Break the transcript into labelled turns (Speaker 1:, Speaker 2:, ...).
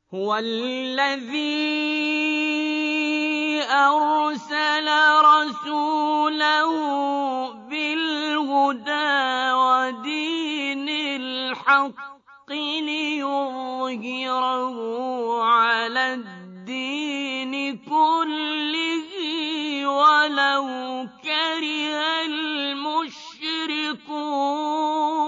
Speaker 1: هُوَ الَّذِي أَرْسَلَ رَسُولَهُ بِالْهُدَىٰ وَدِينِ الْحَقِّ لِيُظْهِرَهُ عَلَى الدِّينِ كُلِّهِ وَلَوْ كَرِهَ الْمُشْرِكُونَ.